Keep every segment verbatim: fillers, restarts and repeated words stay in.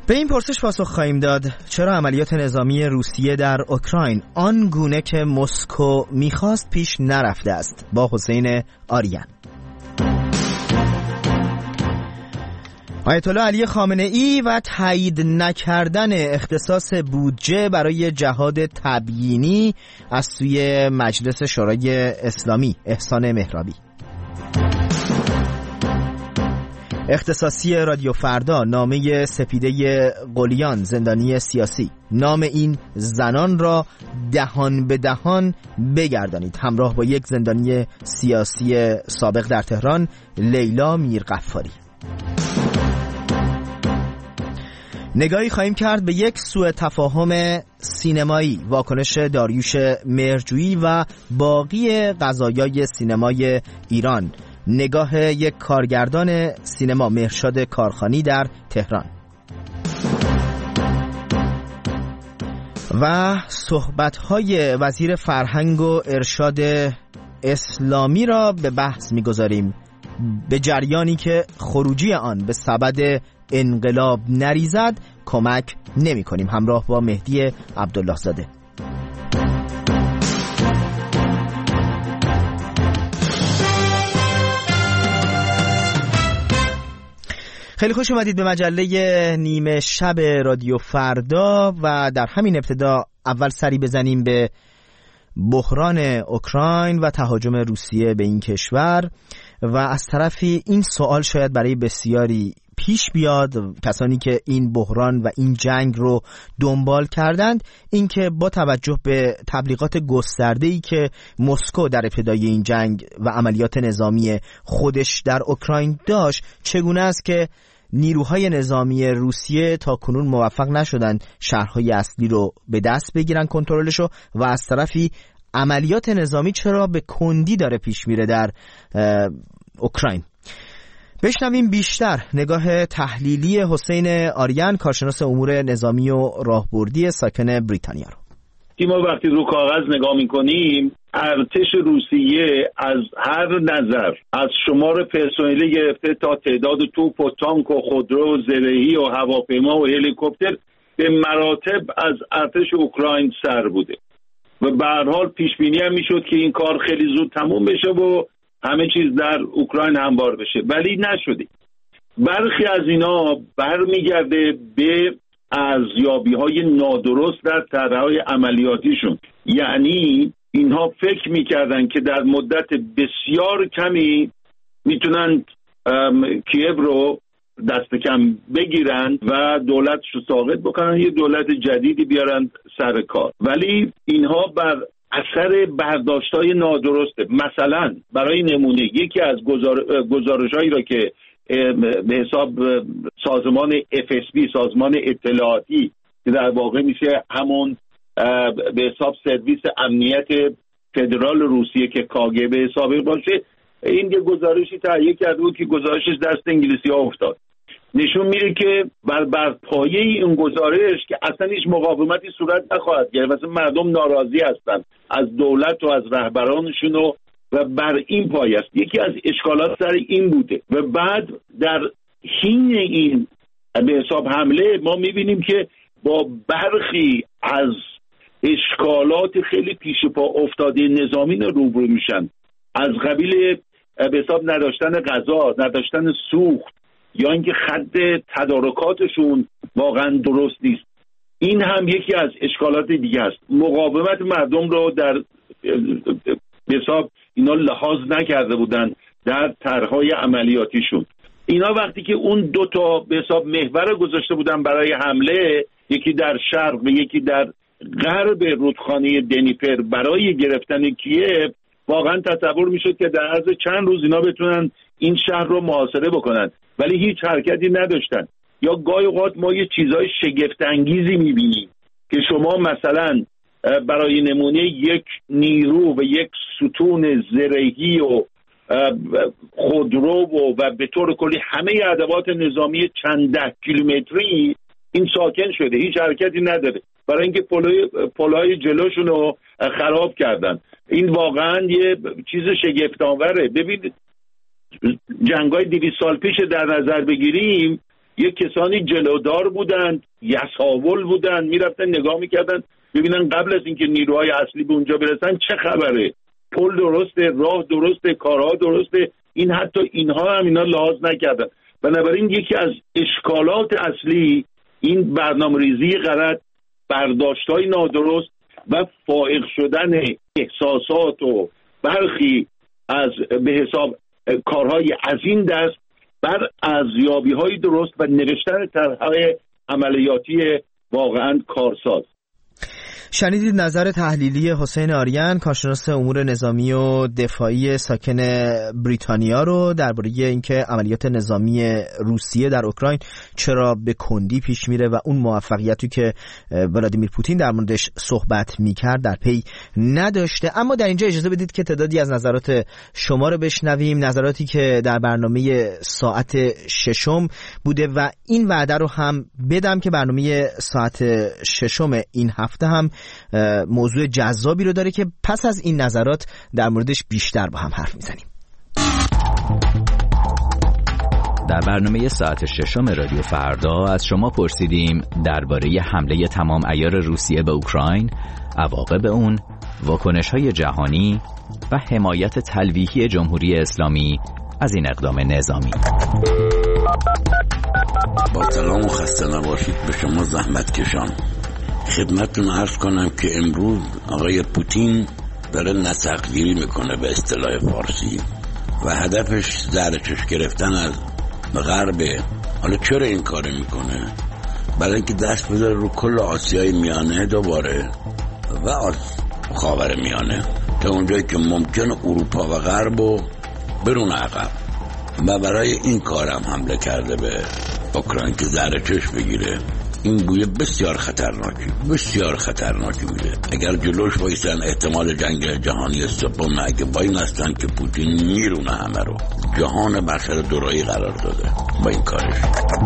به این پرسش پاسخ خواهیم داد چرا عملیات نظامی روسیه در اوکراین آن گونه که مسکو میخواست پیش نرفته است، با حسین آریان. آیت الله علی خامنه ای و تایید نکردن اختصاص بودجه برای جهاد تبیینی از سوی مجلس شورای اسلامی، احسان مهرابی. اختصاصی رادیو فردا، نامه سپیده قلیان، زندانی سیاسی. نام این زنان را دهان به دهان بگردانید، همراه با یک زندانی سیاسی سابق در تهران، لیلا میرغفاری. نگاهی خواهیم کرد به یک سوء تفاهم سینمایی، واکنش داریوش مهرجویی و باقی قضایای سینمای ایران. نگاه یک کارگردان سینما، مهرشاد کارخانی، در تهران. و صحبت‌های وزیر فرهنگ و ارشاد اسلامی را به بحث می‌گذاریم، به جریانی که خروجی آن به سبد انقلاب نریزد کمک نمی‌کنیم، همراه با مهدی عبدالله زاده. خیلی خوش اومدید به مجله نیمه شب رادیو فردا و در همین ابتدا اول سری بزنیم به بحران اوکراین و تهاجم روسیه به این کشور. و از طرفی این سوال شاید برای بسیاری پیش بیاد، کسانی که این بحران و این جنگ رو دنبال کردند، اینکه با توجه به تبلیغات گسترده‌ای که مسکو در ابتدای این جنگ و عملیات نظامی خودش در اوکراین داشت، چگونه است که نیروهای نظامی روسیه تا کنون موفق نشدند شهرهای اصلی رو به دست بگیرن، کنترلشو، و از طرفی عملیات نظامی چرا به کندی داره پیش میره در اوکراین. بشنویم بیشتر نگاه تحلیلی حسین آریان، کارشناس امور نظامی و راهبردی ساکن بریتانیا رو. ما وقتی رو کاغذ نگاه میکنیم، ارتش روسیه از هر نظر، از شمار پرسنلی گرفته تا تعداد توپ و تانک و خودرو و زرهی و هواپیما و هلیکوپتر، به مراتب از ارتش اوکراین سر بوده و به هر حال پیش بینی هم میشد که این کار خیلی زود تموم بشه و همه چیز در اوکراین هموار بشه، ولی نشده. برخی از اینا برمیگرده به ارزیابی‌های نادرست در طرح‌های عملیاتیشون. یعنی اینها فکر می‌کردن که در مدت بسیار کمی میتونن کیև رو دست کم بگیرن و دولتش رو ساقط بکنن، یه دولت جدیدی بیارن سر کار. ولی اینها بر اثر برداشت‌های نادرسته. مثلا برای نمونه یکی از گزار... گزارش‌هایی را که به حساب سازمان اف اس بی، سازمان اطلاعاتی که در واقع میشه همون به حساب سرویس امنیت فدرال روسیه که کاگبه سابق باشه، این یه گزارشی تهیه کرده بود که گزارشش دست انگلیسی ها افتاد. نشون میده که بر بر پایه این گزارش که اصلا هیچ مقاومتی صورت نخواهد گرفت، مثلا مردم ناراضی هستن از دولت و از رهبرانشون و و بر این پایه است. یکی از اشکالات سر این بوده و بعد در حین این به حساب حمله ما میبینیم که با برخی از اشکالات خیلی پیش پا افتاده نظامی روبرو میشن، از قبیل به حساب نداشتن غذا، نداشتن سوخت، یا اینکه خط تدارکاتشون واقعا درست نیست. این هم یکی از اشکالات دیگه است. مقاومت مردم رو در به حساب اینا لحاظ نکرده بودن در طرح‌های عملیاتیشون. اینا وقتی که اون دو تا به حساب محور گذاشته بودن برای حمله، یکی در شرق و یکی در غرب رودخانه دنیپر برای گرفتن کیև، واقعا تصور میشد که در عرض چند روز اینا بتونن این شهر رو محاصره بکنن، ولی هیچ حرکتی نداشتن. یا گاهی اوقات ما یه چیزای شگفت انگیزی میبینیم که شما مثلا برای نمونه یک نیرو و یک ستون زرهی و خودرو و, و به طور کلی همه ادوات نظامی چند ده کیلومتری این ساکن شده، هیچ حرکتی نداره، برای اینکه پلوی پلهای جلوشون رو خراب کردن. این واقعا یه چیز شگفت‌آوره. ببینید جنگ‌های دویست سال پیش در نظر بگیریم، یک کسانی جلودار بودند، یساول بودند، میرفتن نگاه میکردن ببینن قبل از اینکه نیروهای اصلی به اونجا برسن چه خبره، پل درسته، راه درسته، کارها درسته. این حتی اینها هم اینا لحاظ نکردن. بنابراین یکی از اشکالات اصلی این برنامه‌ریزی غلط، برداشت‌های نادرست و فائق شدن احساسات و برخی از به حساب کارهای از این دست بر ارزیابی‌های درست و نوشتن طرح‌های عملیاتی واقعاً کارساز. شنیدید نظر تحلیلی حسین آریان، کارشناس امور نظامی و دفاعی ساکن بریتانیا رو درباره اینکه عملیات نظامی روسیه در اوکراین چرا به کندی پیش میره و اون موفقیتی که ولادیمیر پوتین در موردش صحبت میکرد در پی نداشته. اما در اینجا اجازه بدید که تعدادی از نظرات شما رو بشنویم، نظراتی که در برنامه ساعت ششم بوده و این وعده رو هم بدم که برنامه ساعت ششم این هفته هم موضوع جذابی رو داره که پس از این نظرات در موردش بیشتر با هم حرف میزنیم. در برنامه ساعت ششم رادیو فردا از شما پرسیدیم درباره حمله تمام عیار روسیه به اوکراین، عواقب اون، واکنش‌های جهانی و حمایت تلویحی جمهوری اسلامی از این اقدام نظامی. با سلام و خسته نباشید به شما زحمت کشان. خدمتتون عرض کنم که امروز آقای پوتین داره نسق‌گیری میکنه به اصطلاح فارسی و هدفش زرچش گرفتن از غربه. حالا چرا این کار میکنه؟ برای اینکه دست بذاره رو کل آسیای میانه دوباره و خاور میانه تا اونجایی که ممکن اروپا و غرب رو برون عقب و برای این کارم حمله کرده به اوکراین که زرچش بگیره. این بویه بسیار خطرناکی بسیار خطرناکی بوده. اگر جلوش وایسن احتمال جنگ جهانی سوم اگه با این هستن که پوتین میرونه همه رو، جهان بخشر دورایی قرار داده با این کارش.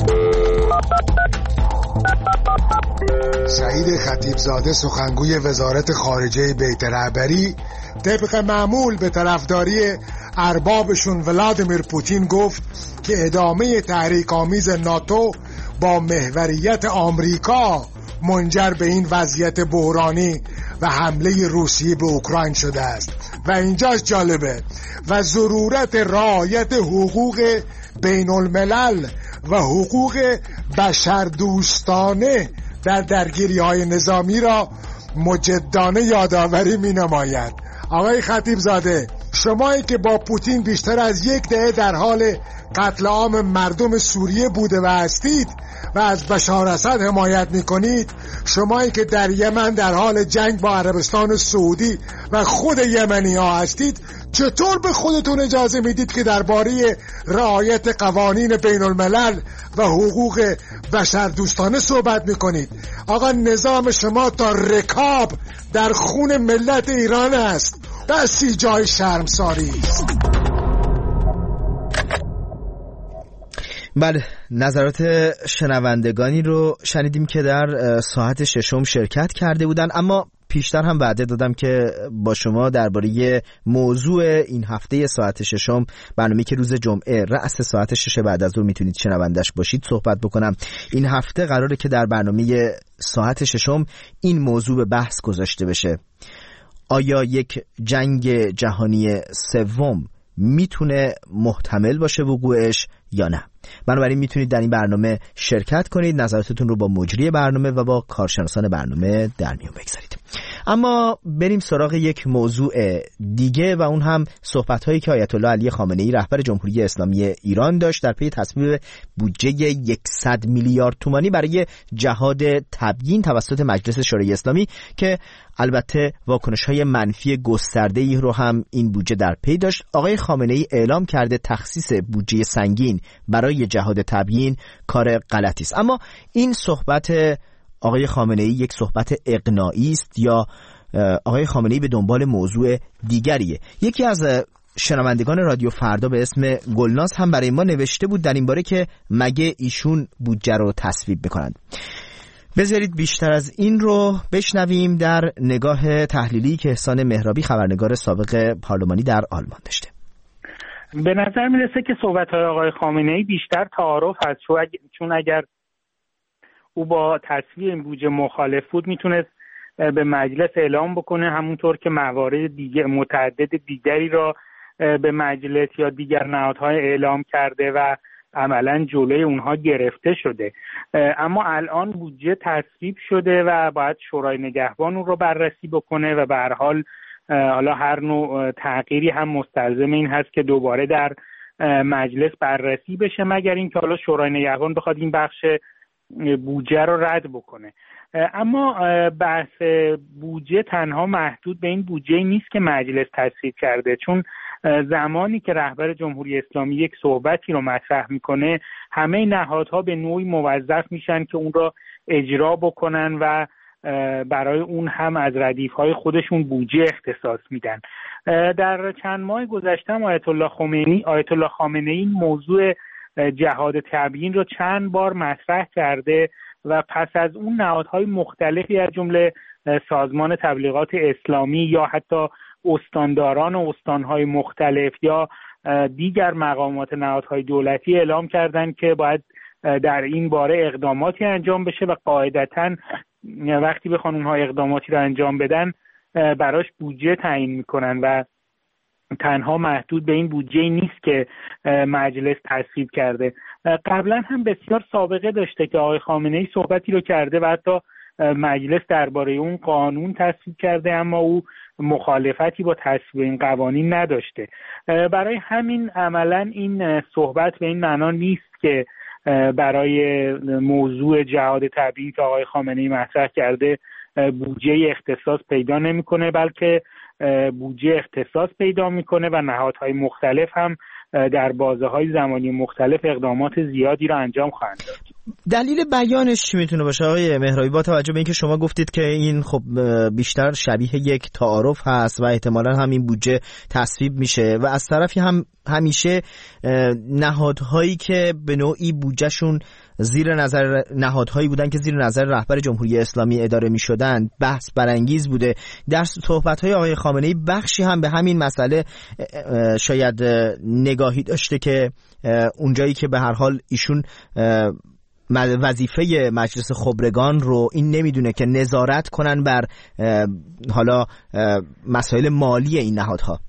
سعید خطیبزاده سخنگوی وزارت خارجه بیت رهبری طبق معمول به طرفداری اربابشون ولادیمیر پوتین گفت که ادامه تحریک آمیز ناتو با محوریت آمریکا منجر به این وضعیت بحرانی و حمله روسیه به اوکراین شده است و اینجاش جالبه و ضرورت رعایت حقوق بین الملل و حقوق بشردوستانه در درگیری های نظامی را مجدانه یادآوری می نماید. آقای خطیبزاده، شمایی که با پوتین بیشتر از یک دهه در حال قتل عام مردم سوریه بوده و هستید و از بشار اسد حمایت میکنید، شمایی که در یمن در حال جنگ با عربستان سعودی و خود یمنی ها هستید، چطور به خودتون اجازه میدید که درباره رعایت قوانین بین الملل و حقوق بشردوستانه صحبت میکنید؟ آقا نظام شما تا رکاب در خون ملت ایران است، بسی جای شرمساری است. بله، نظرات شنوندگانی رو شنیدیم که در ساعت ششم شرکت کرده بودن، اما پیشتر هم وعده دادم که با شما درباره موضوع این هفته ساعت ششم، برنامه‌ای که روز جمعه رأس ساعت شش بعد از ظهر میتونید شنوندش باشید، صحبت بکنم. این هفته قراره که در برنامه ساعت ششم این موضوع به بحث گذاشته بشه: آیا یک جنگ جهانی سوم میتونه محتمل باشه وقوعش یا نه؟ بنابراین میتونید در این برنامه شرکت کنید، نظراتتون رو با مجری برنامه و با کارشناسان برنامه در میون بگذارید. اما بریم سراغ یک موضوع دیگه و اون هم صحبت‌هایی که آیت الله علی خامنه‌ای رهبر جمهوری اسلامی ایران داشت در پی تصویب بودجه صد میلیارد تومانی برای جهاد تبیین توسط مجلس شورای اسلامی که البته واکنش‌های منفی گسترده‌ای رو هم این بودجه در پی داشت. آقای خامنه‌ای اعلام کرده تخصیص بودجه سنگین برای جهاد تبیین کار غلطی است. اما این صحبت آقای خامنه‌ای یک صحبت اقناعی است یا آقای خامنه‌ای به دنبال موضوع دیگریه؟ یکی از شنوندگان رادیو فردا به اسم گلناز هم برای ما نوشته بود در این باره که مگه ایشون بودجه رو تصویب میکنند. بذارید بیشتر از این رو بشنویم در نگاه تحلیلی که احسان مهرابی خبرنگار سابق پارلمانی در آلمان داشته. به نظر میرسه که صحبت‌های آقای خامنه‌ای بیشتر تعارف هست، چون اگر او با تصویب این بودجه مخالف بود میتونست به مجلس اعلام بکنه، همونطور که موارد دیگه متعدد دیگری را به مجلس یا دیگر نهادهای اعلام کرده و عملاً جلوی اونها گرفته شده. اما الان بودجه تصویب شده و باید شورای نگهبان اون رو بررسی بکنه و به هر حال حالا هر نوع تغییری هم مستلزم این هست که دوباره در مجلس بررسی بشه، مگر اینکه حالا شورای نگهبان بخواد این بخش بودجه رو رد بکنه. اما بحث بودجه تنها محدود به این بودجه نیست که مجلس تصویب کرده، چون زمانی که رهبر جمهوری اسلامی یک صحبتی رو مطرح میکنه همه نهادها به نوعی موظف میشن که اون رو اجرا بکنن و برای اون هم از ردیف‌های خودشون بودجه اختصاص میدن. در چند ماه گذشته آیت الله خمینی آیت الله خامنه‌ای این موضوع جهاد تبیین رو چند بار مطرح کرده و پس از اون نهادهای مختلفی از جمله سازمان تبلیغات اسلامی یا حتی استانداران و استانهای مختلف یا دیگر مقامات نهادهای دولتی اعلام کردند که باید در این باره اقداماتی انجام بشه و قاعدتاً وقتی بخوان اونها اقداماتی رو انجام بدن براش بودجه تعیین میکنن و تنها محدود به این بودجه نیست که مجلس تصویب کرده. قبلا هم بسیار سابقه داشته که آقای خامنه‌ای صحبتی رو کرده و حتی مجلس درباره اون قانون تصویب کرده، اما او مخالفتی با تصویب این قوانین نداشته. برای همین عملا این صحبت به این معنا نیست که برای موضوع جهاد تبیین که آقای خامنه‌ای مطرح کرده بودجه اختصاص پیدا نمی‌کنه، بلکه بودجه اختصاص پیدا میکنه و نهادهای مختلف هم در بازه‌های زمانی مختلف اقدامات زیادی را انجام خواهند داد. دلیل بیانش چی میتونه باشه آقای مهرابی، با توجه به اینکه شما گفتید که این خب بیشتر شبیه یک تعارف هست و احتمالاً هم این بودجه تصویب میشه و از طرفی هم همیشه نهادهایی که به نوعی بودجهشون زیر نظر نهادهایی بودن که زیر نظر رهبر جمهوری اسلامی اداره میشدن بحث برانگیز بوده. در صحبت‌های آقای خامنه‌ای بخشی هم به همین مسئله شاید نگاهی داشته که اونجایی که به هر حال ایشون وظیفه مجلس خبرگان رو این نمیدونه که نظارت کنن بر حالا مسائل مالی این نهادها.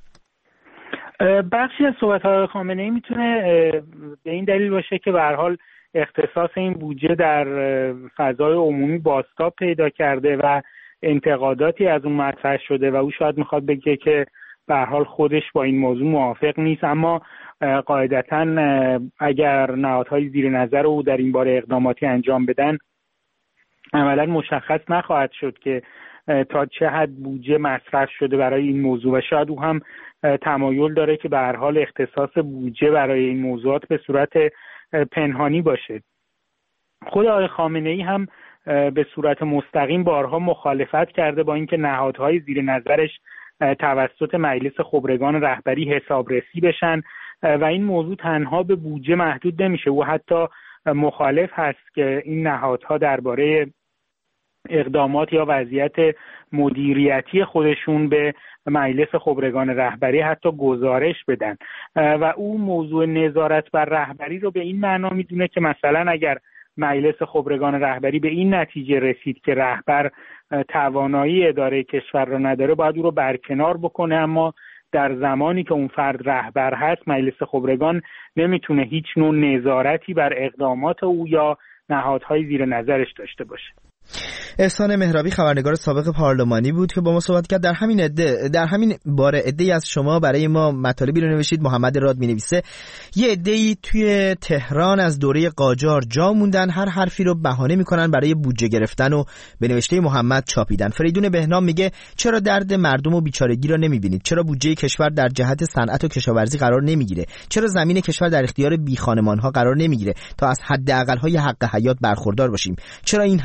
بخشی از صحبت‌های خامنه‌ای میتونه به این دلیل باشه که به هر حال اختصاص این بودجه در فضای عمومی بازتاب پیدا کرده و انتقاداتی از اون مطرح شده و او شاید میخواد بگه که به هر حال خودش با این موضوع موافق نیست، اما قاعدتاً اگر نهادهای زیر نظر او در این باره اقداماتی انجام بدن عملاً مشخص نخواهد شد که تا چه حد بودجه مصرف شده برای این موضوع و شاید او هم تمایل داره که به هر حال اختصاص بودجه برای این موضوعات به صورت پنهانی باشه. خود آقای خامنه‌ای هم به صورت مستقیم بارها مخالفت کرده با اینکه نهادهای زیر نظرش توسط مجلس خبرگان رهبری حسابرسی بشن و این موضوع تنها به بودجه محدود نمیشه. او حتی مخالف هست که این نهادها درباره اقدامات یا وضعیت مدیریتی خودشون به مجلس خبرگان رهبری حتی گزارش بدن و او موضوع نظارت بر رهبری رو به این معنا میدونه که مثلا اگر مجلس خبرگان رهبری به این نتیجه رسید که رهبر توانایی اداره کشور را نداره باید او رو برکنار بکنه، اما در زمانی که اون فرد رهبر هست مجلس خبرگان نمیتونه هیچ نوع نظارتی بر اقدامات او یا نهادهای زیر نظرش داشته باشه. احسان مهرابی خبرنگار سابق پارلمانی بود که با ما صحبت کرد. در همین عده در همین باره عده‌ای از شما برای ما مطالبی رو نوشتید. محمد راد می‌نویسه یه عده‌ای توی تهران از دوره قاجار جا موندن، هر حرفی رو بهانه میکنن برای بودجه گرفتن و به نوشته محمد چاپیدن. فریدون بهنام میگه چرا درد مردم و بیچارگی رو نمیبینید؟ چرا بودجه کشور در جهت صنعت و کشاورزی قرار نمیگیره؟ چرا زمین کشور در اختیار بی خانمان‌ها قرار نمیگیره تا از حداقل‌های حق حیات برخوردار باشیم؟ چرا این همه ظلم و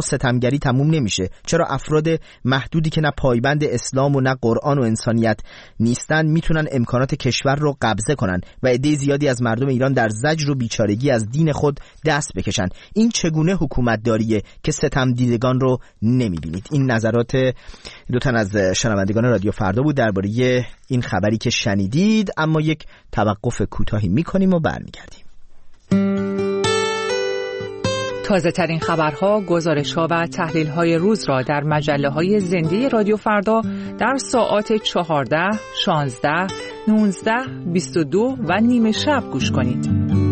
و ستمگری تموم نمیشه؟ چرا افراد محدودی که نه پایبند اسلام و نه قرآن و انسانیت نیستن میتونن امکانات کشور رو قبضه کنن و عده زیادی از مردم ایران در زجر و بیچارگی از دین خود دست بکشن؟ این چگونه حکومتداریه که ستم دیدگان رو نمیبینید؟ این نظرات دو تن از شنوندگان رادیو فردا بود درباره این خبری که شنیدید. اما یک توقف کوتاهی میکنیم و برمیگردیم. تازه ترین خبرها، گزارش‌ها و تحلیل‌های روز را در مجله‌های زنده رادیو فردا در ساعات چهارده، شانزده، نوزده، بیست و دو و نیمه شب گوش کنید.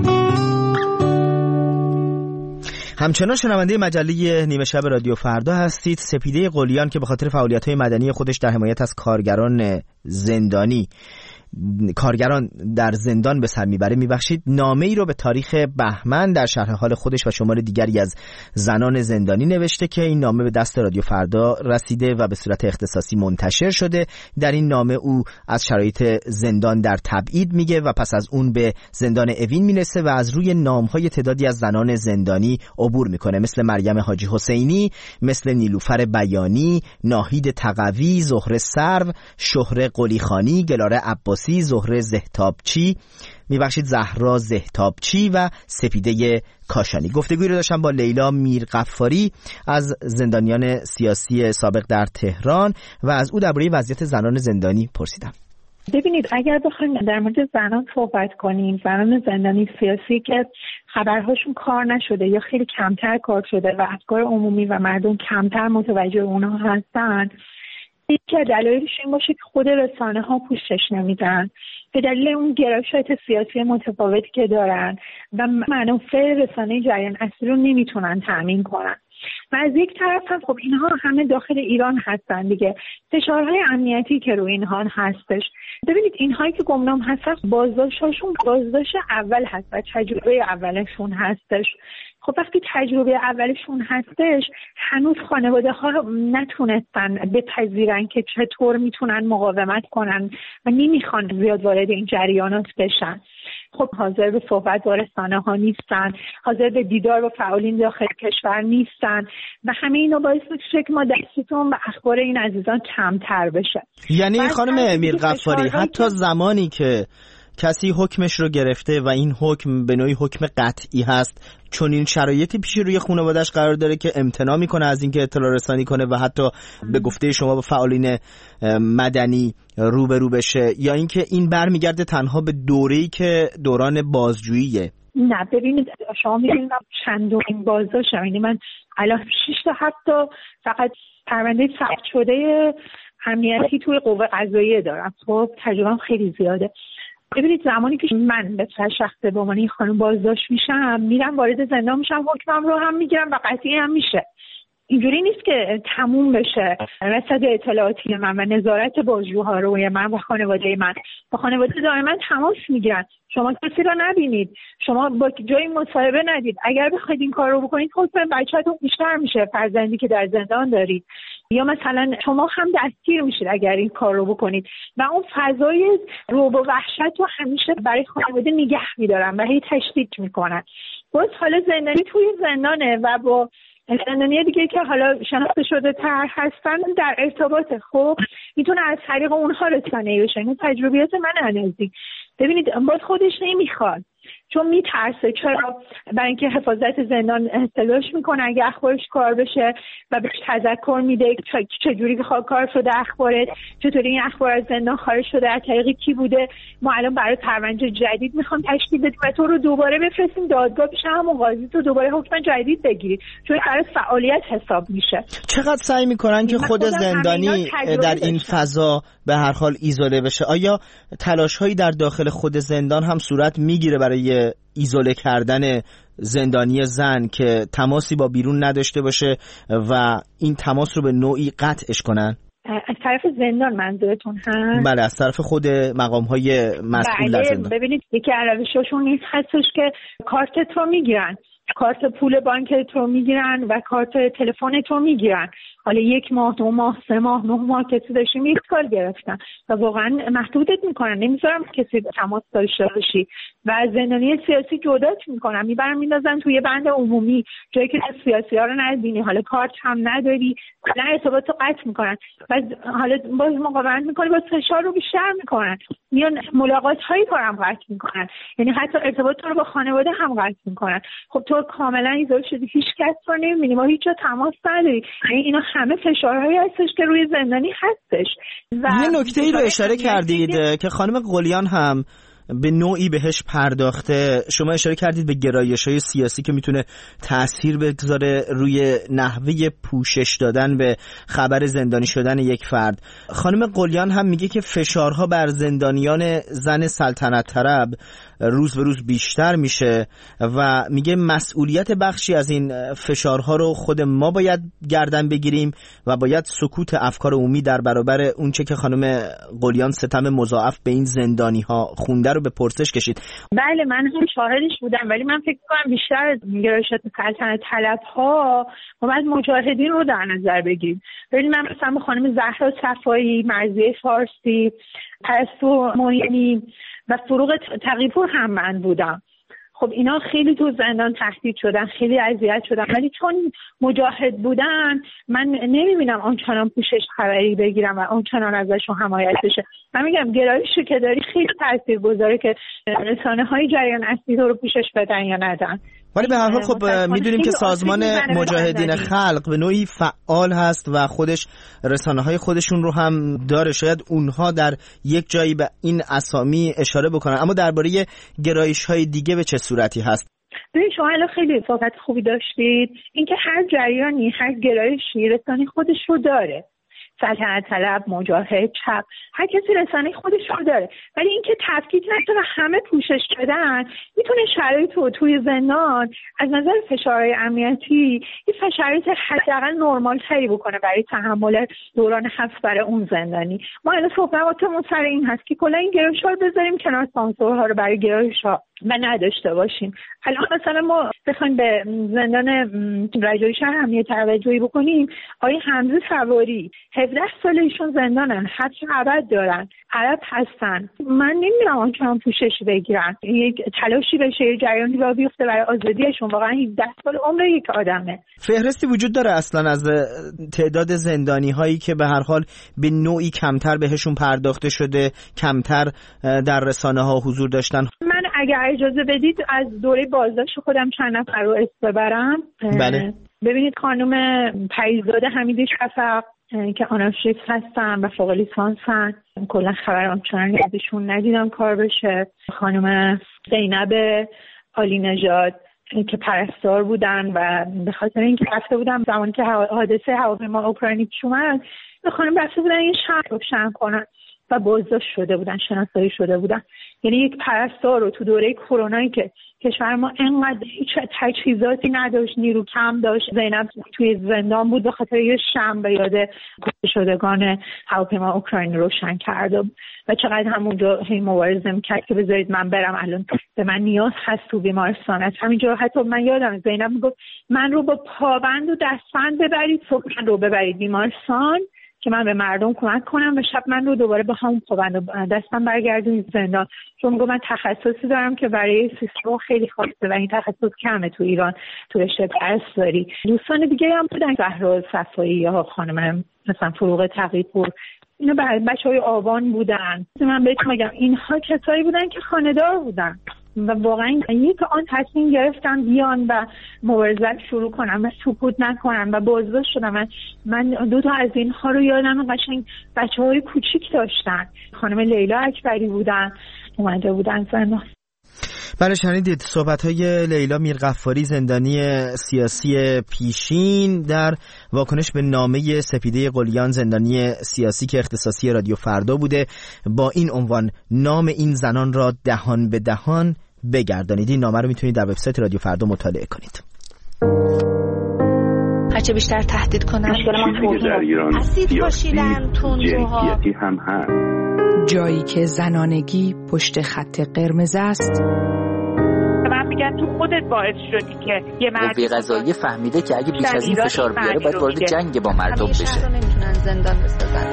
همچنان شنونده مجله نیمه شب رادیو فردا هستید. سپیده قلیان که به خاطر فعالیت‌های مدنی خودش در حمایت از کارگران زندانی کارگران در زندان به سر میبره، میبخشید نامه ای رو به تاریخ بهمن در شرح حال خودش و شمار دیگری از زنان زندانی نوشته که این نامه به دست رادیو فردا رسیده و به صورت اختصاصی منتشر شده. در این نامه او از شرایط زندان در تبعید میگه و پس از اون به زندان اوین میرسه و از روی نامهای تعدادی از زنان زندانی عبور میکنه، مثل مریم حاجی حسینی، مثل نیلوفر بیانی، ناهید تقوی، زهره سرو، شهره قلیخانی، گلاره عباسی، زهره زهتابچی، میبخشید زهرا زهتابچی و سپیده کاشانی. گفتگوی رو داشتم با لیلا میرغفاری از زندانیان سیاسی سابق در تهران و از او درباره وضعیت زنان زندانی پرسیدم. ببینید، اگر بخوایم در مورد زنان صحبت کنیم، زنان زندانی سیاسی که خبرهاشون کار نشده یا خیلی کمتر کار شده و افکار عمومی و مردم کمتر متوجه اونها هستن، یکی از دلایلش این باشه که خود رسانه ها پوشش نمیدن به دلیل اون گرایشات سیاسی متفاوتی که دارن و منافع رسانه جریان اصلی رو نمیتونن تامین کنن. و از یک طرف هم خب اینها همه داخل ایران هستن دیگه، فشارهای امنیتی که روی اینها هستش. ببینید، اینهایی که گمنام هستن بازداشتشون بازداشت اول هست و تجربه اولشون هستش. خب وقتی تجربه اولشون هستش، هنوز خانواده ها رو نتونستن بپذیرن که چطور میتونن مقاومت کنن و نمیخوان زیاد وارد این جریانات بشن. خب حاضر به صحبت با رسانه ها نیستن، حاضر به دیدار با فعالین داخل کشور نیستن و همه اینا باعث میشه که ما دستتون به اخبار این عزیزان کمتر بشه. یعنی خانم میرغفاری، حتی زمانی که کسی حکمش رو گرفته و این حکم به نوعی حکم قطعی هست، چون این شرایطی پیش روی خانواده‌اش قرار داره که امتناع میکنه از اینکه اطلاع رسانی کنه و حتی به گفته شما با فعالین مدنی روبرو بشه، یا اینکه این برمیگرده تنها به دوره‌ای که دوران بازجوییه؟ نه ببینید، شما می‌بینید چندمین بازداشتم، یعنی من الان شش تا هفت تا فقط پرونده ثبت شده امنیتی توی قوه قضاییه دارم. خب تجربه‌ام خیلی زیاده. ببینید، زمانی که من به شخص به عنوان خانم بازداشت میشم، میرم وارد زندان میشم، حکمم رو هم میگیرم و قطعی هم میشه. اینجوری نیست که تموم بشه رصد اطلاعاتی من و نظارت بازجوها روی من و خانواده من. با خانواده دائما تماس میگیرن. شما کسی رو نبینید، شما با جایی مصاحبه ندید، اگر بخواید این کار رو بکنید حکم بچه‌تون بیشتر میشه، فرزندی که در زندان دارید، یا مثلا شما هم دستگیر میشید اگر این کار رو بکنید. و اون فضای رعب و وحشت رو همیشه برای خانواده نگه میدارن و هی تشدید میکنن. باز حالا زندانی توی زندانه و با زندانی دیگه که حالا شناخته شده تر هستن در ارتباط، خب میتونه از طریق اونها رسانه‌ای بشه. این تجربیات من نزدیک. ببینید، باز خودش نمیخواد، چون میترسه. چرا؟ برای اینکه حفاظت زندان احتجاج میکنه اگه اخبارش کار بشه و بهش تذکر میده چجوری کار شده اخبارت، چطوری این اخبار از زندان خارج شده، از طریق کی بوده. ما الان برای پرونده جدید میخوام تشکیل بدیم و تو رو دوباره بفرستیم دادگاه پیش همون قاضی، تو دوباره حکم جدید بگیری، چون برای فعالیت حساب میشه. چقدر سعی میکنن که خود زندانی در این فضا به هر حال ایزوله بشه؟ آیا تلاش‌هایی در داخل خود زندان هم صورت میگیره برای ایزوله کردن زندانی زن که تماسی با بیرون نداشته باشه و این تماس رو به نوعی قطعش کنن؟ از طرف زندان منظورتون هست؟ بله، از طرف خود مقام‌های مسئول در زندان. ببینید، یکی از روش‌هاشون این هستش که کارتت رو میگیرن، کارت پول بانکت رو میگیرن و کارت تلفنت رو میگیرن. حالا یک ماه دو ماه سه ماه نه ماه کسی داشتیم یک سال گرفتن و واقعا محدودت میکنن، نمیذارم کسی تماس داشته باشی و زندانی سیاسی جدات میکنن، میبرن میندازن توی بند عمومی جایی که سیاسی ها رو نبینی، حالا کارت هم نداری، نه ارتباط رو قطع میکنن و حالا باز مقاومت میکنی باز فشار رو بیشتر میکنن، میان ملاقات هایی رو هم قطع میکنن، یعنی حتی ارتباط رو با خانواده هم قطع میکنن. خب تو کاملا ایزوله شدی، هیچ کس رو نمیبینی، ما هیچ جا تماس نداری، یعنی اینا همه فشارهایی هستش که روی زندانی هستش. و یه نکته‌ای رو اشاره کردید که خانم قلیان هم به نوعی بهش پرداخته، شما اشاره کردید به گرایش‌های سیاسی که میتونه تأثیر بگذاره روی نحوه پوشش دادن به خبر زندانی شدن یک فرد. خانم قلیان هم میگه که فشارها بر زندانیان زن سلطنت طلب روز به روز بیشتر میشه و میگه مسئولیت بخشی از این فشارها رو خود ما باید گردن بگیریم و باید سکوت افکار عمومی در برابر اونچه که خانم قلیان ستم مضاعف به این زندانی‌ها خونده رو به پرسش کشید. بله من هم شاهدش بودم، ولی من فکر کنم بیشتر از گرایشات سلطنت طلب‌ها ما باید مجاهدین رو در نظر بگیریم. ببینید من مثلا با خانم زهرا صفایی، مرضیه فارسی، پرستو معینی و فروغ تقی‌پور هم من بودم. خب اینا خیلی تو زندان تهدید شدن، خیلی اذیت شدن، ولی چون مجاهد بودن من نمیبینم آنچنان پوشش خبری بگیرم و آنچنان ازشون حمایت بشه. من میگم گرایشی که داری خیلی تاثیرگذاره که رسانه‌های جریان اصلی رو پوشش بدن یا ندن. ولی به هر حال خب میدونیم که سازمان مجاهدین خلق به نوعی فعال هست و خودش رسانه‌های خودشون رو هم داره، شاید اونها در یک جایی به این اسامی اشاره بکنن، اما درباره گرایش‌های دیگه به چه صورتی هست؟ ببین شما الان خیلی صحبت خوبی داشتید، اینکه هر جریانی هر گرایشی رسانه خودش رو داره، سلطنت طلب، مجاهد، چپ، هر کسی رسانه خودش رو داره، ولی اینکه تفکیک نشه و همه پوشش بدن میتونه شرایط رو توی زندان از نظر فشارهای امنیتی یه شرایط حداقل نرمال تری بکنه برای تحمل دوران حبس برای اون زندانی. ما الان صحبتمون سر این هست که کلا این گرایش‌ها رو بذاریم کنار، سانسورها رو برای گرایش‌ها و نداشته باشیم. الان مثلا ما بخوایم به زندان رجایی شهر هم یه توجهی بکنیم، آقای حمزه سواری هفده سال ایشون زندانن، حبس ابد دارن، عرب هستن، من نمیدونم آنچنان پوشش بگیرن، یک تلاشی بشه، یه جریانی راه بیفته برای آزادیشون. واقعا هفده سال عمر یک آدمه. فهرستی وجود داره اصلا از تعداد زندانی هایی که به هر حال به نوعی کمتر بهشون پرداخته شده، کمتر در رسانه ها حضور داشتن؟ من اگر اجازه بدید از دوره بازداشت خودم چند نفر رو اسم ببرم. بله. ببینید خانم پریزاده حمیدی شفق که آنارشیست هستن و فوق لیسانسن، کلا خبر آنچنانی ازشون ندیدم کار بشه. خانم زینب عالی نژاد که پرستار بودن و به خاطر اینکه رفته بودن زمانی که حادثه هواپیما اوکراینی پیش اومد، به خانم رفته بودن این شهر رو روشن کنن و بازداشت شده بودن، شناسایی شده بودن. یعنی یک پرستار رو تو دوره کرونایی که کشور ما انقدر هیچ تجهیزاتی نداشت، نیرو کم داشت، زینب توی زندان بود به خاطر یه شمع به یاد کشته شدگان هواپیما اوکراینی روشن کرد و چقدر همونجا هی مبارزه میکرد که بذارید من برم، الان به من نیاز هست تو بیمارستان. از همینجا حتی من یادم زینب میگفت من رو با پابند و دستبند ببرید، صبح من رو ببرید بیمارستان که من به مردم کمک کنم و شب من رو دوباره با همون پابند و دستم برگردونید زندان، چون میگم من تخصصی دارم که برای سیستم خیلی خاصه و این تخصص کمه تو ایران تو رشته پرستاری. دوستان دیگه هم بودن، زهرا صفایی یا خانم مثلا فروغ تقی‌پور، اینا بچهای آبان بودن. من بهتون میگم اینها کسایی بودن که خانه‌دار بودن و واقعا یک آن تصمیم گرفتن بیان و مبارزه شروع کنن و سکوت نکنن و بازداشت شدن. من, من دو تا از اینها رو یادم، قشنگ بچه‌های کوچیک داشتن. خانم لیلا اکبری بودن، اومده بودن زندان. بله شنیدید صحبت‌های لیلا میرغفاری، زندانی سیاسی پیشین، در واکنش به نامه سپیده قلیان، زندانی سیاسی که اختصاصی رادیو فردا بوده، با این عنوان نام این زنان را دهان به دهان بگردانید. این نامه رو میتونید در وبسایت رادیو فردا مطالعه کنید. هرچه بیشتر تهدید کنن اسید پاشیدن، تندروها هم هست. جایی که زنانگی پشت خط قرمز است. من میگم تو خودت باعث شدی که یه قوه قضاییه فهمیده که اگه بیش از این فشار بیاره باید وارد جنگ با مردم بشه. شهر رو نمیتونن زندان بسازن.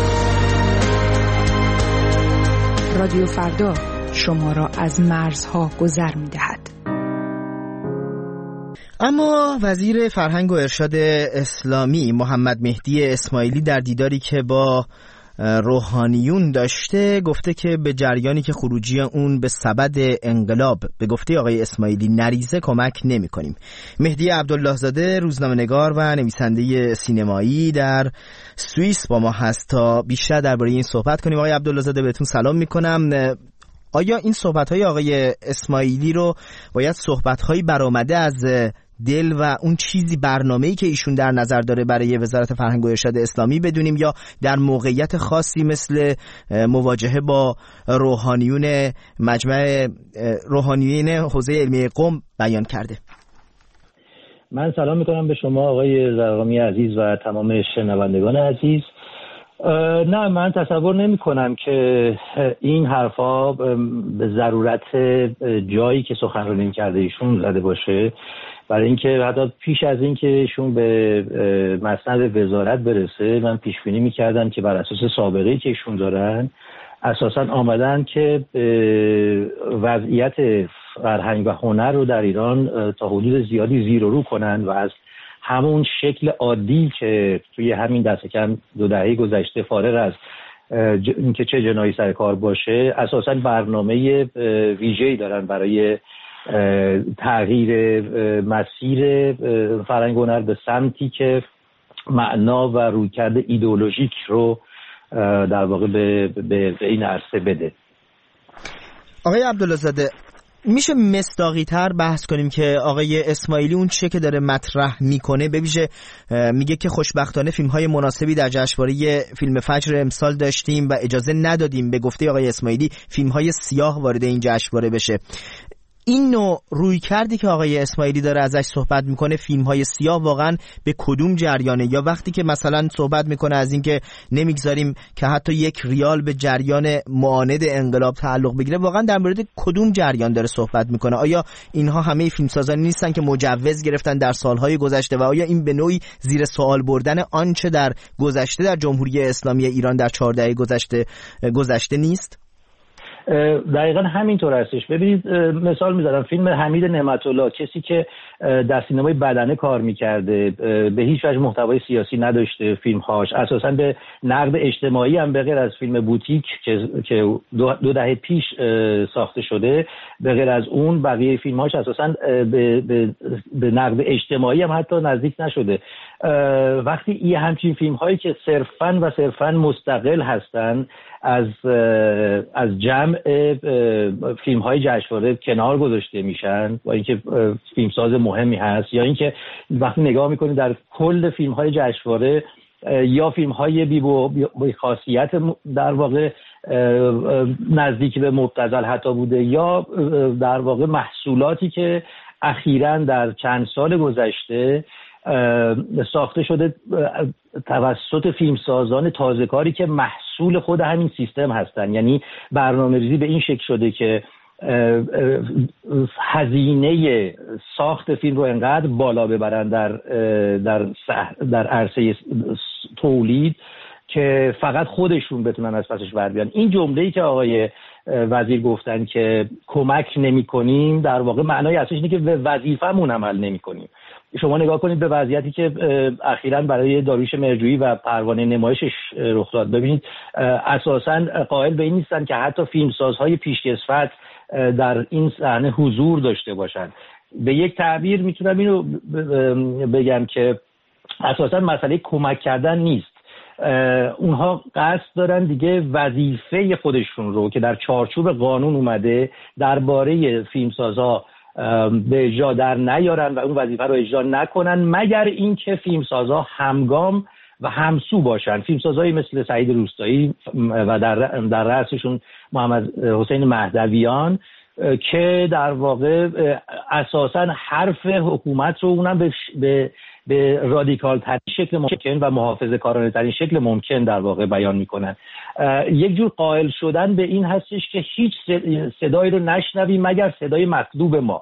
رادیو فردا شما را از مرزها گذر می‌دهد. اما وزیر فرهنگ و ارشاد اسلامی محمد مهدی اسماعیلی در دیداری که با روحانیون داشته گفته که به جریانی که خروجی اون به سبد انقلاب به گفته آقای اسماعیلی نریزه کمک نمی کنیم. مهدی عبدالله زاده روزنامه‌نگار و نویسنده سینمایی در سوئیس با ما هست تا بیشتر درباره این صحبت کنیم. آقای عبدالله زاده بهتون سلام میکنم. آیا این صحبت‌های آقای اسماعیلی رو باید صحبت‌هایی برآمده از دل و اون چیزی برنامه‌ای که ایشون در نظر داره برای وزارت فرهنگ و ارشاد اسلامی بدونیم یا در موقعیت خاصی مثل مواجهه با روحانیون مجمع روحانیون حوزه علمی قم بیان کرده؟ من سلام میکنم به شما آقای زرقامی عزیز و تمام شنوندگان عزیز. نه، من تصور نمی کنم که این حرفا به ضرورت جایی که سخنرانی کرده ایشون زده باشه، برای اینکه حتی پیش از اینکه ایشون به مسند وزارت برسه من پیش بینی می‌کردم که بر اساس سابقه‌ای که ایشون دارن اساساً آمدن که وضعیت فرهنگ و هنر رو در ایران تا حدود زیادی زیر و رو کنن و از همون شکل عادی که توی همین دست کم دو دهه گذشته فارغ از اینکه چه جنایی سر کار باشه اساساً برنامه ویژه‌ای دارن برای تغییر مسیر فرهنگ و هنر به سمتی که معنا و رویکرد ایدئولوژیک رو در واقع به, به, به این عرصه بده. آقای عبدالله زاده، میشه مصداقی تر بحث کنیم که آقای اسماعیلی اون چه که داره مطرح میکنه؟ به ویژه میگه که خوشبختانه فیلم های مناسبی در جشنواره فیلم فجر امسال داشتیم و اجازه ندادیم به گفته آقای اسماعیلی فیلم های سیاه وارد این جشنواره بشه. این نوع روی کردی که آقای اسماعیلی داره ازش صحبت میکنه، فیلم های سیاه، واقعا به کدوم جریانه؟ یا وقتی که مثلا صحبت میکنه از این که نمیگذاریم که حتی یک ریال به جریان معاند انقلاب تعلق بگیره، واقعا در مورد کدوم جریان داره صحبت میکنه؟ آیا اینها همه فیلمسازانی نیستن که مجوز گرفتن در سالهای گذشته و آیا این به نوعی زیر سوال بردن آنچه در گذشته در جمهوری اسلامی ایران در چهار دهه گذشته گذشته نیست؟ دقیقا همینطور هستش. ببینید مثال میذارم، فیلم حمید نعمت‌الله، کسی که در سینمای بدنه کار میکرده، به هیچ وجه محتوای سیاسی نداشته، فیلمهاش اساسا به نقد اجتماعی هم به غیر از فیلم بوتیک که که دو دهه پیش ساخته شده، به غیر از اون بقیه فیلمهاش اساسا به, به, به نقد اجتماعی هم حتی نزدیک نشده. وقتی این همچین فیلمهایی که صرفاً و صرفاً مستقل هستن از از جمع فیلم‌های جشنواره کنار گذاشته میشن، با اینکه فیلمساز مهمی هست، یا اینکه وقتی نگاه میکنید در کل فیلم‌های جشنواره یا فیلم‌های بی خاصیت در واقع نزدیک به مبتذل حتی بوده، یا در واقع محصولاتی که اخیراً در چند سال گذشته ساخته شده توسط فیلمسازان تازه‌کاری که محصول خود همین سیستم هستن. یعنی برنامه‌ریزی به این شکل شده که هزینه ساخت فیلم رو انقدر بالا ببرن در در در عرصه تولید که فقط خودشون بتونن از پسش بر بیان. این جمله‌ای که آقای وزیر گفتن که کمک نمی‌کنیم، در واقع معنای اصلش اینه که به وظیفه‌مون عمل نمی‌کنیم. شما نگاه کنید به وضعیتی که اخیراً برای داریوش مهرجویی و پروانه نمایشش رخ داد. ببینید اساساً قائل به این نیستن که حتی فیلمسازهای پیشکسوت در این صحنه حضور داشته باشند. به یک تعبیر میتونم اینو بگم که اساساً مسئله کمک کردن نیست. اونها قصد دارن دیگه وظیفه خودشون رو که در چارچوب قانون اومده درباره فیلمسازها به اجرا در نیارن و اون وظیفه رو اجرا نکنن، مگر اینکه فیلمسازها همگام و همسو باشن. فیلمسازایی مثل سعید روستایی و در در رأسشون محمد حسین مهدویان که در واقع اساساً حرف حکومت رو اونم به, به به رادیکال ترین شکل ممکن و محافظه کارانه ترین شکل ممکن در واقع بیان میکنن. یک جور قائل شدن به این هستش که هیچ صدایی رو نشنویم مگر صدای مطلوب ما.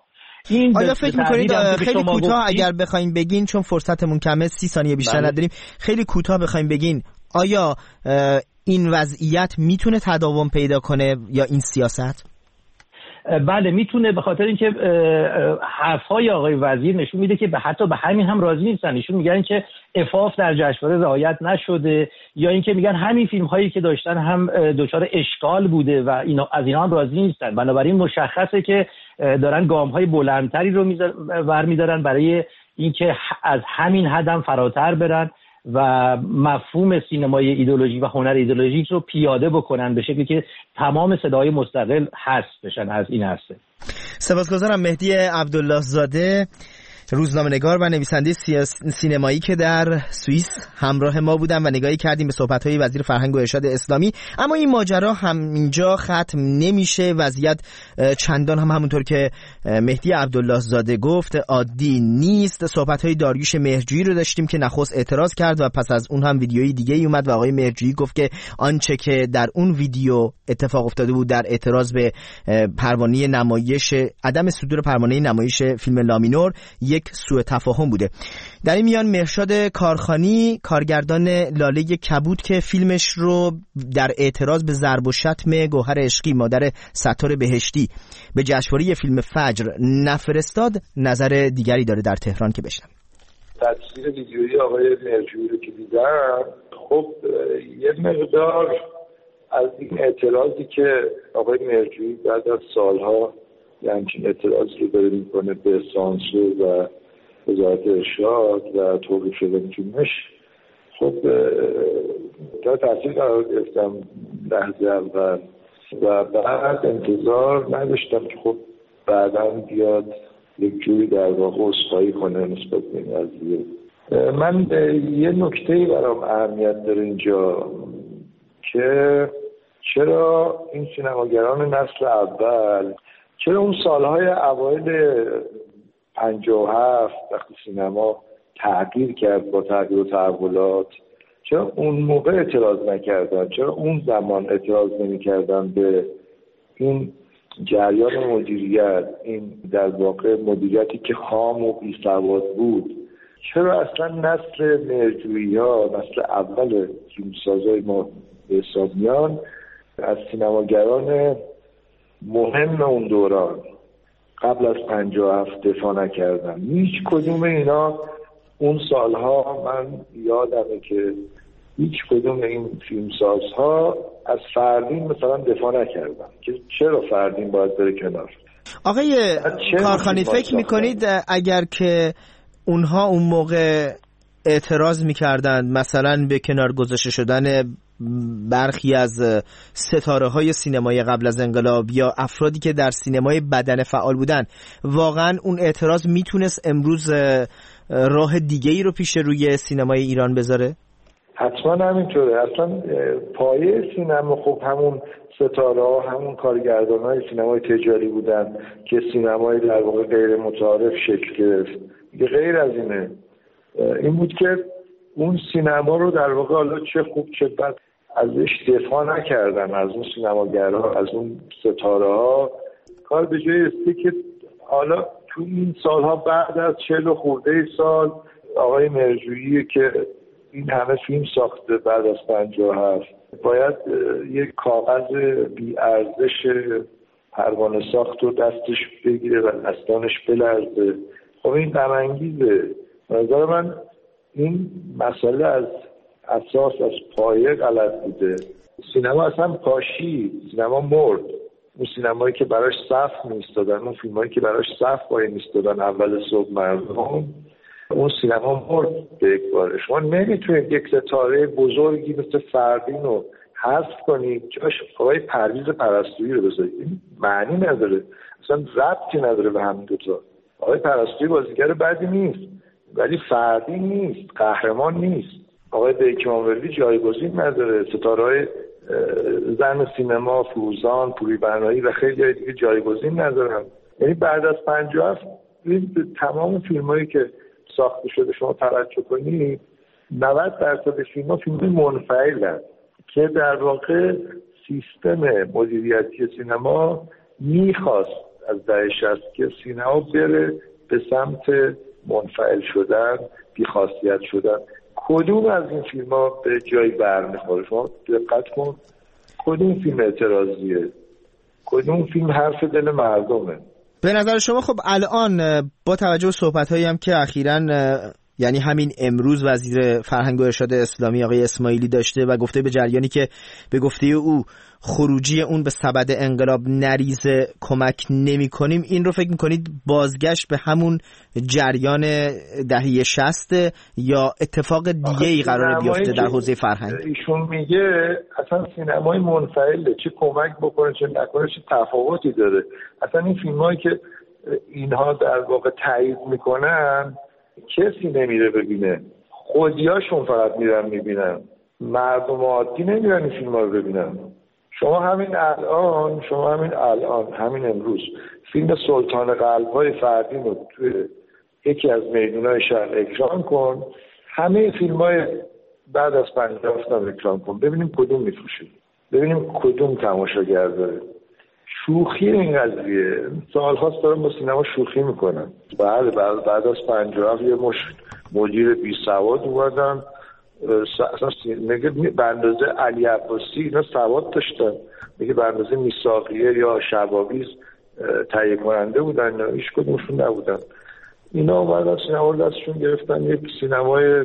آیا فکر میکنید خیلی کوتاه اگر بخوایم بگین، چون فرصتمون کمه، سی ثانیه بیشتر بله. نداریم، خیلی کوتاه بخوایم بگین آیا این وضعیت میتونه تداوم پیدا کنه یا این سیاست؟ بله میتونه، به خاطر اینکه حرفهای آقای وزیر نشون میده که به حتی به همین هم راضی نیستن. ایشون میگن که عفاف در جشنواره رعایت نشده، یا اینکه میگن همین فیلم هایی که داشتن هم دچار اشکال بوده و اینا از اینا هم راضی نیستن. بنابراین مشخصه که دارن گام های بلندتری رو برمیدارن برای اینکه از همین حدم فراتر برن و مفهوم سینمای ایدئولوژی و هنر ایدئولوژیک رو پیاده بکنن به شکلی که تمام صدای مستقل حذف بشن از این هسته. سپاسگزارم. مهدی عبدالله زاده، روزنامه‌نگار و نویسنده سینمایی که در سوئیس همراه ما بودن و نگاهی کردیم به صحبت‌های وزیر فرهنگ و ارشاد اسلامی. اما این ماجرا همینجا ختم نمیشه. وضعیت چندان هم همونطور که مهدی عبدالله زاده گفت عادی نیست. صحبت‌های داریوش مهرجویی رو داشتیم که نخست اعتراض کرد و پس از اون هم ویدیویی دیگه ای اومد و آقای مهرجویی گفت که آنچه که در اون ویدیو اتفاق افتاده بود در اعتراض به پروانه نمایش عدم صدور پروانه نمایش فیلم لامینور یک سوء تفاهم بوده. در این میان مهرشاد کارخانی، کارگردان لاله کبود که فیلمش رو در اعتراض به ضرب و شتم گوهر عشقی مادر ستار بهشتی به جشنواره فیلم فجر نفرستاد، نظر دیگری داره در تهران که بشنم. تصویر ویدیویی آقای مهرجویی رو که دیدم، خب یه مقدار از این اعتراضی که آقای مهرجویی بعد از سالها یه همچین اعتراض رو داره میکنه به سانسور و وزارت ارشاد و توقیف شدن فیلمش، خب تا تاثیر قرار گرفتم لحظه اول و بعد انتظار نداشتم که خب بعدا بیاد یک جوری در واقع عذرخواهی کنه نسبت به این قضیه. من یه نکته‌ای برام اهمیت داره اینجا که چرا این سینماگران نسل اول، چرا اون سالهای اوایل پنجاه و هفت وقتی سینما تغییر کرد با تغییر و تحولات، چرا اون موقع اعتراض نکردن؟ چرا اون زمان اعتراض نمی‌کردن به این جریان مدیریت، این در واقع مدیریتی که خام و بی‌سواد بود؟ چرا اصلا نسل مهرجویی‌ها، نسل اول فیلمسازای ما به حساب میان، از سینماگران مهم اون دوران قبل از پنجاه و هفت دفاع نکردن؟ هیچ کدوم اینا اون سالها من یادمه که هیچ کدوم این فیلمسازها از فردین مثلا دفاع نکردن که چرا فردین باید بره کنار. آقای کارخانی فکر میکنید اگر که اونها اون موقع اعتراض میکردن مثلا به کنار گذاشته شدن برخی از ستاره های سینمای قبل از انقلاب یا افرادی که در سینمای بدنه فعال بودن، واقعا اون اعتراض میتونست امروز راه دیگه ای رو پیش روی سینمای ایران بذاره؟ حتما همینطوره. اصلا پایه سینما خب همون ستاره ها، همون کارگردان های سینمای تجاری بودن که سینمای در واقع غیر متعارف شکل گرفت. غیر از اینه این بود که اون سینما رو در واقع حالا چه خوب چه بد ازش دفاع نکردن، از اون سینماگرها، از اون ستاره ها. کار به جای استی که حالا تو این سالها بعد از چهل خورده سال آقای مهرجویی که این همه فیلم ساخته بعد از پنجاه و هفت باید یک کاغذ بی ارزش پروانه ساخت و دستش بگیره و دستانش بلرزه. خب این غم انگیزه. به نظر من این مسئله از اساس، از پایه غلط بوده. سینما اصلا پاشی، سینما مرد. اون سینمایی که براش صف می‌ایستادن، اون فیلمایی که براش صف وای می‌ایستادن اول صبح مردم، اون سینما مرد به یک باره. شما نمیتونید یک ستاره بزرگی مثل فردین رو حذف کنید، جاش آقای پرویز پرستویی رو بذارید. این معنی نداره، اصلا ربطی نداره به همین دوتا. آقای پرستویی بازیگر بدی نیست ولی فردین نیست، قهرمان نیست. آقای بیکمانوردی جایگزین نداره. ستاره‌های زن سینما، فروزان، پوری بنایی و خیلی جای دیگه جایگزین ندارن. یعنی بعد از پنجاه و هفت تمام فیلمایی که ساخته شده شما توجه کنید، نود درصد فیلم‌ها فیلم منفعلن که در واقع سیستم مدیریتی سینما میخواست از دهه شصت که سینما بره به سمت منفعل شدن، بی‌خاصیت شدن. کدوم از این فیلم ها به جایی برمیخوره؟ شما دقت کن، کدوم فیلم اعتراضیه؟ کدوم فیلم حرف دل مردمه؟ به نظر شما خب الان با توجه به صحبت‌هایی هم که اخیراً یعنی همین امروز وزیر فرهنگ و ارشاد اسلامی آقای اسماعیلی داشته و گفته به جریانی که به گفته او خروجی اون به سبد انقلاب نریزه کمک نمی کنیم، این رو فکر میکنید بازگشت به همون جریان دهه شصت یا اتفاق دیگه ای قراره بیفته در حوزه فرهنگ؟ ایشون میگه اصلا سینمای منفعله، چه کمک بکنه چه نکنه چه تفاوتی داره. اصلا این فیلمایی که اینها در واقع تایید میکنن کسی نمیره ببینه، خودیاشون فقط میرن میبینن، مردم عادی نمیرن این فیلم ها رو ببینن. شما همین الان شما همین الان همین امروز فیلم سلطان قلب‌های فردین رو توی یکی از میدونای شهر اکران کن، همه فیلم‌های بعد از پنجاه هفتم اکران کن، ببینیم کدوم میفروشه، ببینیم کدوم تماشاگر داره. شوخی این قضیه سال‌هاست دارن با سینما شوخی میکنن. بعد بعد بعد از پنجاه هفت یه مش مدیر بی سواد اومدن اصلا میگه به اندازه علی عباسی اینا سواد داشتن، میگه به اندازه میثاقیه یا شبابیز تهیه کننده بودن، هیچ کدومشون نبودن. اینا بعد از سینما رو دستشون گرفتن یک سینمای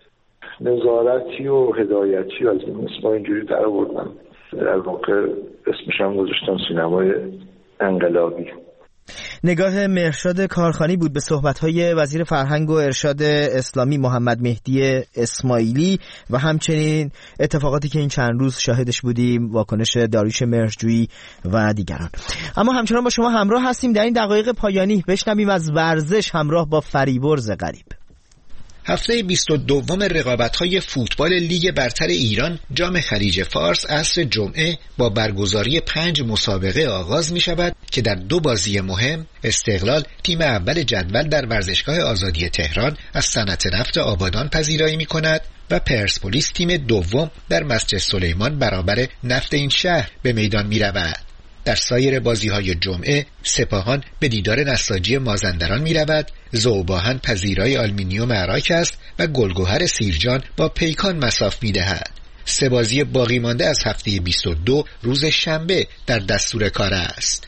نظارتی و هدایتی از این اسما اینجوری در آوردن، در واقع اسمش هم گذاشتن سینمای انقلابی. نگاه مهرشاد کارخانی بود به صحبت‌های وزیر فرهنگ و ارشاد اسلامی محمد مهدی اسماعیلی و همچنین اتفاقاتی که این چند روز شاهدش بودیم، واکنش داریوش مهرجویی و دیگران. اما همچنان با شما همراه هستیم در این دقایق پایانی. بشنویم از ورزش همراه با فریبرز غریب. هفته بیست و دوم رقابت‌های فوتبال لیگ برتر ایران جام خلیج فارس عصر جمعه با برگزاری پنج مسابقه آغاز می شود که در دو بازی مهم استقلال تیم اول جدول در ورزشگاه آزادی تهران از صنعت نفت آبادان پذیرایی می کند و پرسپولیس تیم دوم در مسجد سلیمان برابر نفت این شهر به میدان می رود. در سایر بازی‌های جمعه سپاهان به دیدار نساجی مازندران می‌رود، ذوباهن پذیرای آلومینیوم عراق است و گلگهر سیرجان با پیکان مصاف می‌دهد. سه بازی باقی مانده از هفته بیست و دو روز شنبه در دستور کار است.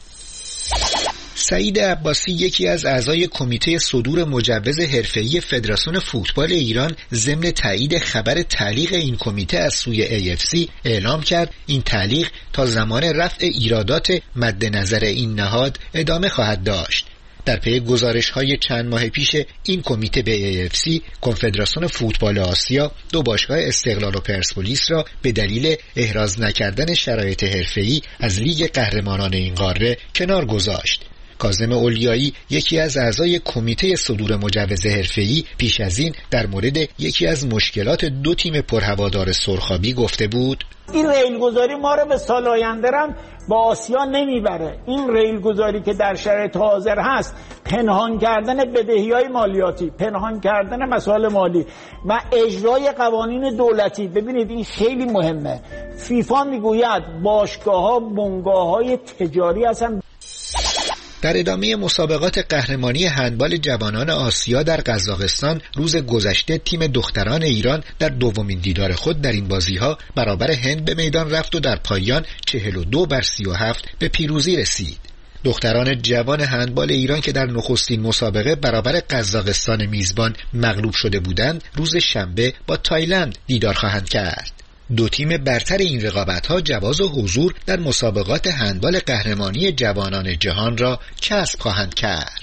سعید عباسی یکی از اعضای کمیته صدور مجوز حرفه‌ای فدراسیون فوتبال ایران ضمن تایید خبر تعلیق این کمیته از سوی ای اف سی اعلام کرد این تعلیق تا زمان رفع ایرادات مد نظر این نهاد ادامه خواهد داشت. در پی گزارش‌های چند ماه پیش این کمیته به ای اف سی کنفدراسیون فوتبال آسیا دو باشگاه استقلال و پرسپولیس را به دلیل احراز نکردن شرایط حرفه‌ای از لیگ قهرمانان این قاره کنار گذاشت. کاظم اولیایی یکی از اعضای کمیته صدور مجوز حرفه‌ای پیش از این در مورد یکی از مشکلات دو تیم پرهوادار سرخابی گفته بود: این ریلگذاری ما رو به سال آینده با آسیا نمیبره. این ریلگذاری که در شرایط حاضر هست پنهان کردن بدهی‌های مالیاتی، پنهان کردن مسائل مالی و اجرای قوانین دولتی. ببینید این خیلی مهمه. فیفا میگوید باشگاه‌ها بنگاه‌های تجاری هستن. در ادامه مسابقات قهرمانی هندبال جوانان آسیا در قزاقستان روز گذشته تیم دختران ایران در دومین دیدار خود در این بازی‌ها برابر هند به میدان رفت و در پایان چهل و دو بر سی و هفت به پیروزی رسید. دختران جوان هندبال ایران که در نخستین مسابقه برابر قزاقستان میزبان مغلوب شده بودند، روز شنبه با تایلند دیدار خواهند کرد. دو تیم برتر این رقابت‌ها جواز حضور در مسابقات هندبال قهرمانی جوانان جهان را کسب خواهند کرد.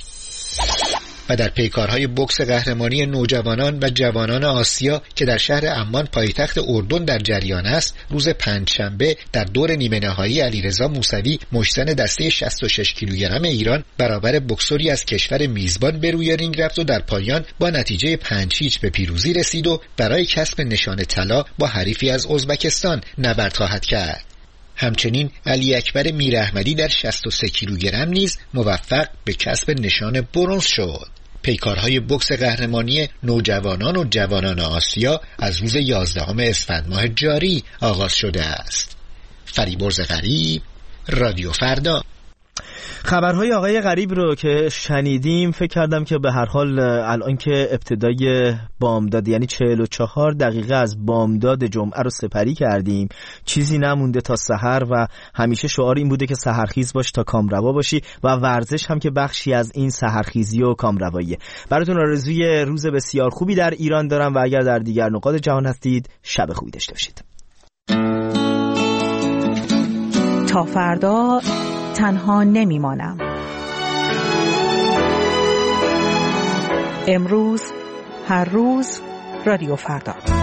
و در پیکارهای بوکس قهرمانی نوجوانان و جوانان آسیا که در شهر عمان پایتخت اردن در جریان است، روز پنجشنبه در دور نیمه نهایی علیرضا موسوی مشتن دسته شصت و شش کیلوگرم ایران برابر بوکسوری از کشور میزبان به روی رینگ رفت و در پایان با نتیجه پنج هیچ به پیروزی رسید و برای کسب نشان طلا با حریفی از ازبکستان نبرد خواهد کرد. همچنین علی اکبر میراحمدی در شصت و سه کیلوگرم نیز موفق به کسب نشان برنز شد. پیکارهای بوکس قهرمانی نوجوانان و جوانان آسیا از روز یازدهم اسفند ماه جاری آغاز شده است. فریبرز غریب، رادیو فردا. خبرهای آقای غریب رو که شنیدیم فکر کردم که به هر حال الان که ابتدای بامداد یعنی چهل و چهار دقیقه از بامداد جمعه رو سپری کردیم، چیزی نمونده تا سحر و همیشه شعار این بوده که سحرخیز باش تا کامروا باشی و ورزش هم که بخشی از این سحرخیزی و کامرواییه. براتون آرزوی روز بسیار خوبی در ایران دارم و اگر در دیگر نقاط جهان هستید شب خوبی داشته باشید. تا فردا تنها نمیمانم. امروز هر روز رادیو فردا.